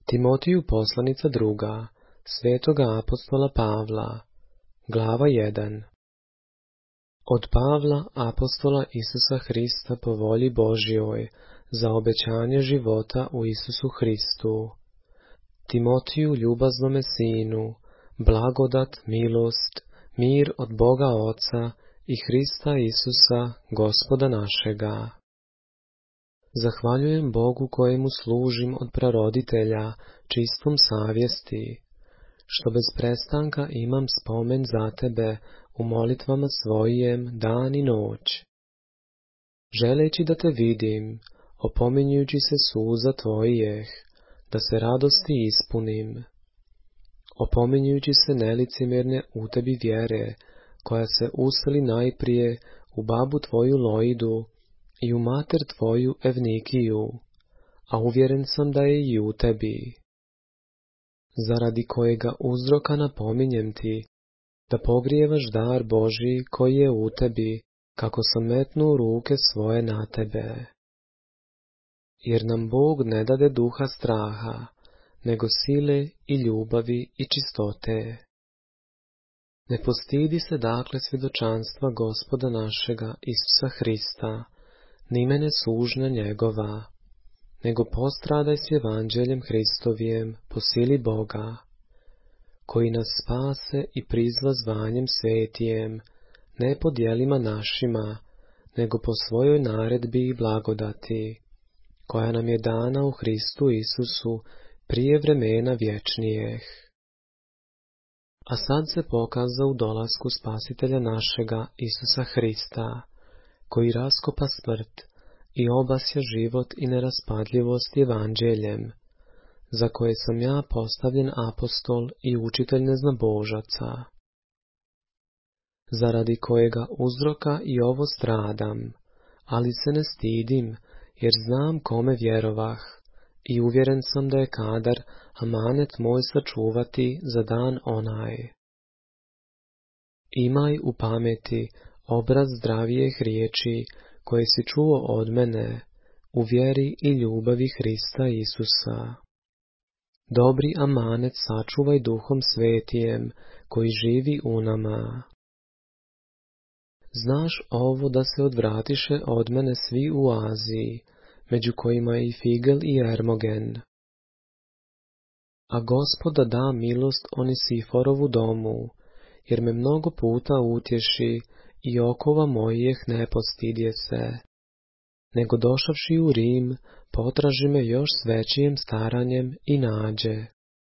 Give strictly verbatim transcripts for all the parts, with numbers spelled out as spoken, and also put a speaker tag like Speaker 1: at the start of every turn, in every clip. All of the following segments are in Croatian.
Speaker 1: Timotiju poslanica druga, svetoga apostola Pavla, glava jedan. Od Pavla, apostola Isusa Hrista po volji Božjoj, za obećanje života u Isusu Hristu. Timotiju, ljubaznome sinu, blagodat, milost, mir od Boga Oca i Hrista Isusa, Gospoda našega. Zahvaljujem Bogu kojemu služim od praroditelja, čistom savjesti, što bez prestanka imam spomen za tebe u molitvama svojem dan i noć. Želeći da te vidim, opominjući se suza tvojih, da se radosti ispunim. Opominjući se nelicemjerne u tebi vjere, koja se useli najprije u babu tvoju Loidu i u mater tvoju Evnikiju, a uvjeren sam da je i u tebi. Zaradi kojega uzroka napominjem ti, da pogrijevaš dar Božji koji je u tebi, kako sam metnuo ruke svoje na tebe. Jer nam Bog ne dade duha straha, nego sile i ljubavi i čistote. Ne postidi se dakle svjedočanstva Gospoda našega Isusa Hrista, ni mene sužnja njegova, nego postradaj s evanđeljem Hristovijem po sili Boga, koji nas spase i prizva zvanjem svetijem, ne po djelima našima, nego po svojoj naredbi i blagodati, koja nam je dana u Hristu Isusu prije vremena vječnijeh. A sad se pokaza u dolasku Spasitelja našega Isusa Hrista, koji raskopa smrt i obasja život i neraspadljivost evanđeljem, za koje sam ja postavljen apostol i učitelj neznabožaca, zaradi kojega uzroka i ovo stradam, ali se ne stidim, jer znam kome vjerovah i uvjeren sam da je kadar amanet moj sačuvati za dan onaj. Imaj u pameti obraz zdravijeh riječi koje si čuo od mene u vjeri i ljubavi Hrista Isusa. Dobri amanet sačuvaj Duhom Svetijem koji živi u nama. Znaš ovo da se odvratiše od mene svi u Aziji, među kojima je i Figel i Ermogen. A Gospoda da milost Onisiforovu domu, jer me mnogo puta utješi i okova mojih ne postidje se, nego došavši u Rim, potraži me još s većijim staranjem i nađe.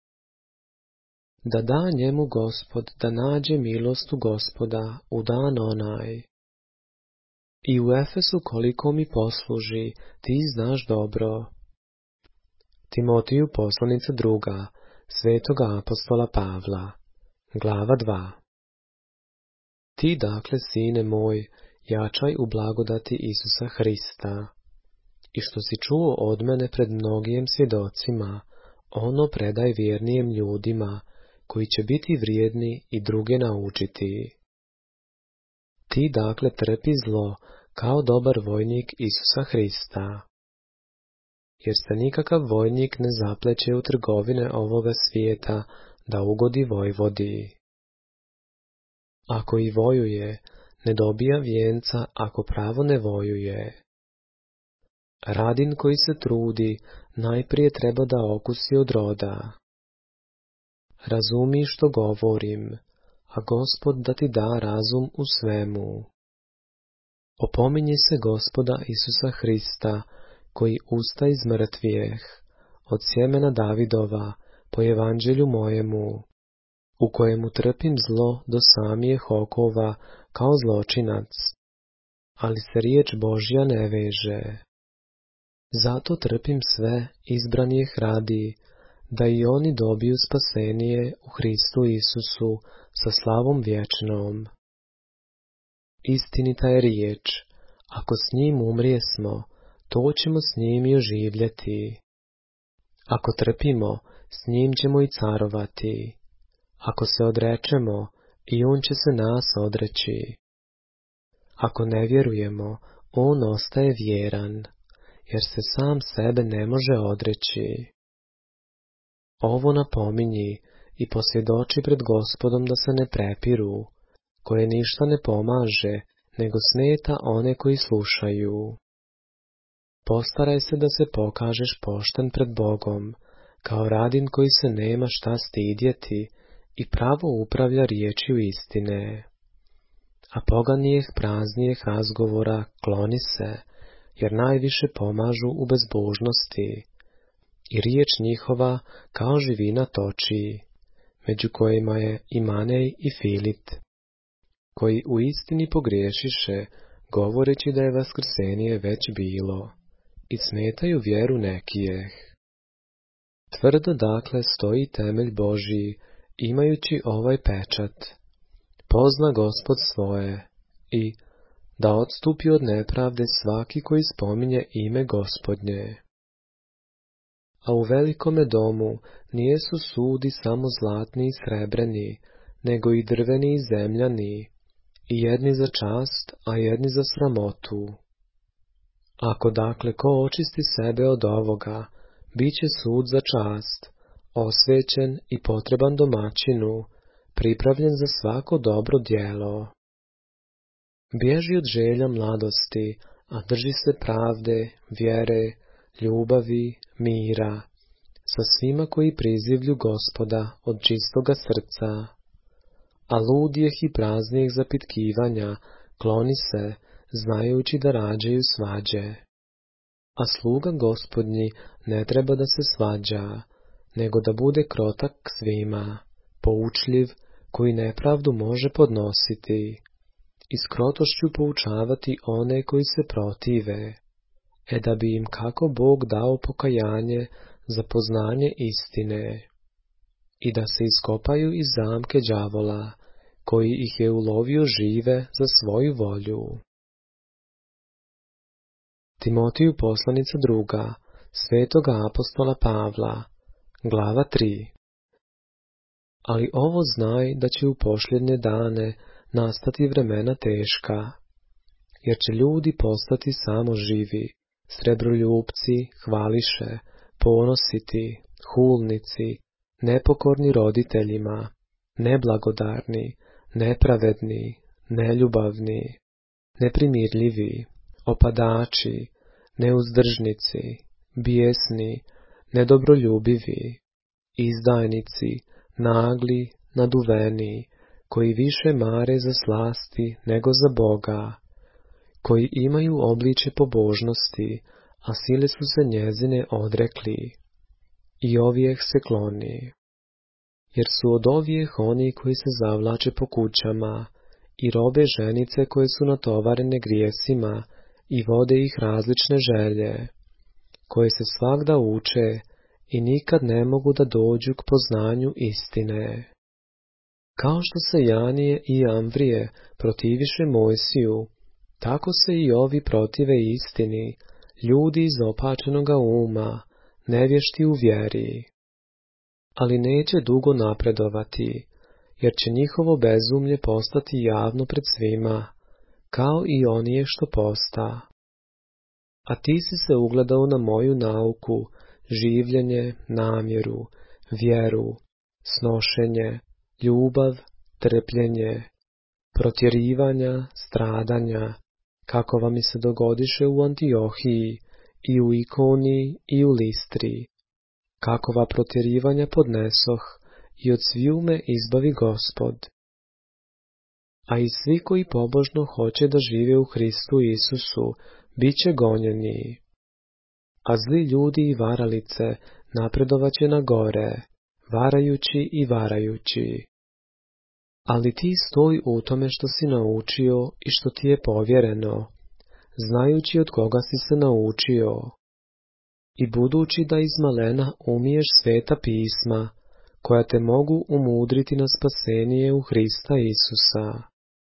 Speaker 1: Da da njemu Gospod da nađe milost u Gospoda u dan onaj. I u Efesu koliko mi posluži, ti znaš dobro. Timotiju poslanica druga, svetoga apostola Pavla, glava dva. Ti dakle, sine moj, jačaj u blagodati Isusa Hrista. I što si čuo od mene pred mnogim svjedocima, ono predaj vjernijem ljudima, koji će biti vrijedni i druge naučiti. Ti dakle trpi zlo, kao dobar vojnik Isusa Hrista. Jer se nikakav vojnik ne zapleće u trgovine ovoga svijeta, da ugodi vojvodi. Ako i vojuje, ne dobija vijenca ako pravo ne vojuje. Radin koji se trudi, najprije treba da okusi od roda. Razumi što govorim, a Gospod da ti da razum u svemu. Opominji se Gospoda Isusa Hrista, koji usta iz mrtvijeh, od sjemena Davidova, po evanđelju mojemu, u kojemu trpim zlo do samijeh okova kao zločinac, ali se riječ Božja ne veže. Zato trpim sve izbranijeh radi, da i oni dobiju spasenije u Hristu Isusu sa slavom vječnom. Istinita je riječ, ako s njim umrijesmo, to ćemo s njim i oživljeti. Ako trpimo, s njim ćemo i carovati. Ako se odrečemo, i on će se nas odreći. Ako ne vjerujemo, on ostaje vjeran, jer se sam sebe ne može odreći. Ovo napominji i posvjedoči pred Gospodom da se ne prepiru, koje ništa ne pomaže, nego smeta one koji slušaju. Postaraj se da se pokažeš pošten pred Bogom, kao radin koji se nema šta stidjeti i pravo upravlja riječju istine. A poganijeh praznijeh razgovora kloni se, jer najviše pomažu u bezbožnosti, i riječ njihova kao živina toči, među kojima je i Manej i Filit, koji u istini pogriješiše, govoreći da je vaskrsenje već bilo, i smetaju vjeru nekijeh. Tvrdo dakle stoji temelj Božji, imajući ovaj pečat: pozna Gospod svoje, i da odstupi od nepravde svaki koji spominje ime Gospodnje. A u velikome domu nijesu sudi samo zlatni i srebreni, nego i drveni i zemljani, i jedni za čast, a jedni za sramotu. Ako dakle ko očisti sebe od ovoga, bit će sud za čast, osvećen i potreban domaćinu, pripravljen za svako dobro djelo. Bježi od želja mladosti, a drži se pravde, vjere, ljubavi, mira, sa svima koji prizivlju Gospoda od čistoga srca. A ludijeh i praznijeh zapitkivanja kloni se, znajući da rađaju svađe. A sluga Gospodnji ne treba da se svađa, nego da bude krotak k svima, poučljiv, koji nepravdu može podnositi, i s krotošću poučavati one koji se protive, e da bi im kako Bog dao pokajanje za poznanje istine, i da se iskopaju iz zamke đavola, koji ih je ulovio žive za svoju volju. Timotiju poslanica druga, svetoga apostola Pavla, glava tri. Ali ovo znaj da će u posljednje dane nastati vremena teška, jer će ljudi postati samo živi, srebroljupci, hvališe, ponositi, hulnici, nepokorni roditeljima, neblagodarni, nepravedni, neljubavni, neprimirljivi, opadači, neuzdržnici, bijesni, nedobroljubivi, izdajnici, nagli, naduveni, koji više mare za slasti nego za Boga, koji imaju obliče pobožnosti, a sile su se njezine odrekli, i ovijeh se kloni. Jer su od ovijeh oni koji se zavlače po kućama, i robe ženice koje su natovarene grijesima, i vode ih različne želje, koje se svagda uče i nikad ne mogu da dođu k poznanju istine. Kao što se Janije i Amvrije protiviše Mojsiju, tako se i ovi protive istini, ljudi iz opačenoga uma, nevješti u vjeri. Ali neće dugo napredovati, jer će njihovo bezumlje postati javno pred svima, kao i onije što posta. A ti si se ugledao na moju nauku, življenje, namjeru, vjeru, snošenje, ljubav, trpljenje, protjerivanja, stradanja, kako vam mi se dogodiše u Antiohiji, i u Ikoniji, i u Listri, kakova protjerivanja podnesoh, i od sviju me izbavi Gospod. A i svi koji pobožno hoće da žive u Hristu Isusu, bit će gonjeni. A zli ljudi i varalice napredovaće na gore, varajući i varajući. Ali ti stoj u tome što si naučio i što ti je povjereno, znajući od koga si se naučio. I budući da iz malena umiješ sveta pisma, koja te mogu umudriti na spasenije u Hrista Isusa.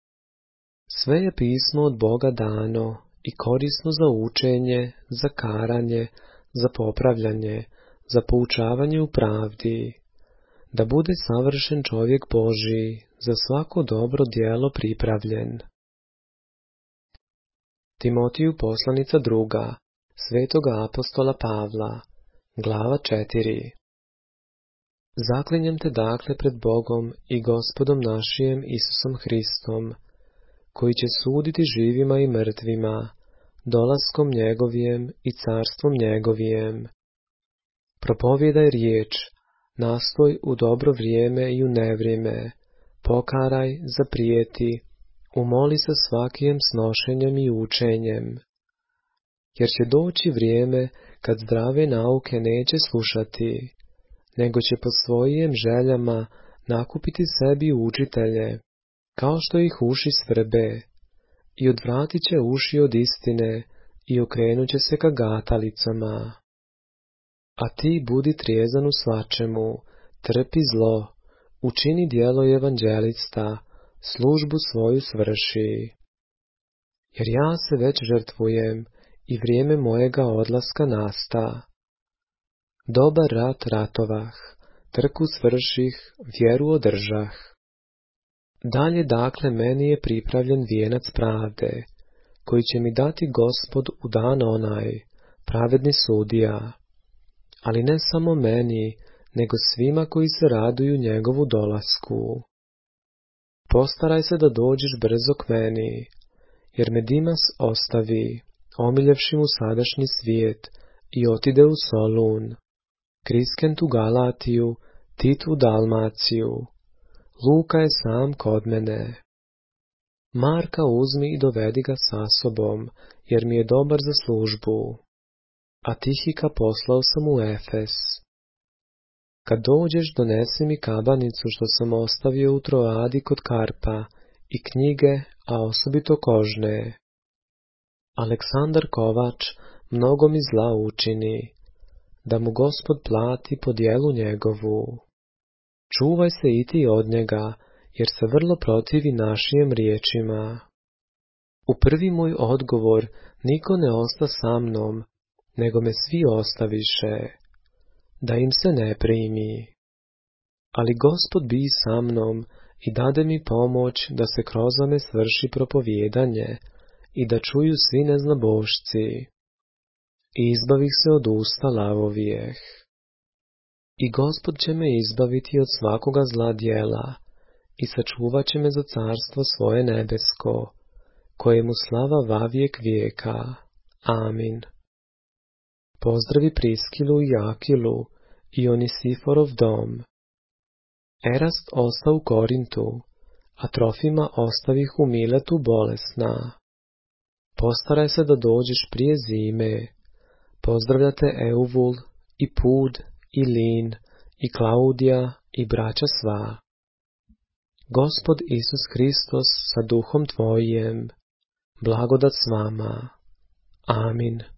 Speaker 1: Sve je pismo od Boga dano i korisno za učenje, za karanje, za popravljanje, za poučavanje u pravdi, da bude savršen čovjek Božji, za svako dobro djelo pripravljen. Timotiju poslanica druga, svetoga apostola Pavla, glava četiri. Zaklinjem te dakle pred Bogom i Gospodom našijem Isusom Hristom, koji će suditi živima i mrtvima, dolaskom njegovijem i carstvom njegovijem. Propovijedaj riječ, nastoj u dobro vrijeme i u nevrijeme, pokaraj, zaprijeti, umoli se svakijem snošenjem i učenjem. Jer će doći vrijeme kad zdrave nauke neće slušati, nego će po svojim željama nakupiti sebi učitelje, kao što ih uši svrbe, i odvratit će uši od istine i okrenut će se ka gatalicama. A ti budi trijezan u svačemu, trpi zlo, učini djelo evanđelista, službu svoju svrši. Jer ja se već žrtvujem i vrijeme mojega odlaska nasta. Dobar rat ratovah, trku svrših, vjeru održah. Dalje dakle meni je pripravljen vijenac pravde, koji će mi dati Gospod u dan onaj, pravedni sudija. Ali ne samo meni, nego svima koji se raduju njegovu dolasku. Postaraj se da dođeš brzo k meni, jer me Dimas ostavi, omiljevši mu sadašnji svijet, i otide u Solun, Kriskent u Galatiju, Tit u Dalmaciju. Luka je sam kod mene. Marka uzmi i dovedi ga sa sobom, jer mi je dobar za službu. A Tihika poslao sam u Efes. Kad dođeš, donesi mi kabanicu što sam ostavio u Troadi kod Karpa, i knjige, a osobito kožne. Aleksandar Kovač mnogo mi zla učini, da mu Gospod plati po djelu njegovu. Čuvaj se i ti od njega, jer se vrlo protivi našijem riječima. U prvi moj odgovor niko ne osta sa mnom, nego me svi ostaviše, da im se ne primi. Ali Gospod bi sa mnom i dade mi pomoć da se kroz me svrši propovijedanje i da čuju svi neznabošci. I izbavih se od usta lavovijeh. I Gospod će me izbaviti od svakoga zla djela i sačuvat će me za carstvo svoje nebesko, kojemu slava vavijek vijeka. Amin. Pozdravi Priskilu i Akilu i Onisiforov dom. Erast osta u Korintu, a Trofima ostavih u Miletu bolesna. Postaraj se da dođeš prije zime. Pozdravljate Euvul i Pud i Lin i Klaudija i braća sva. Gospod Isus Hristos sa duhom tvojim, blagodat s vama. Amin.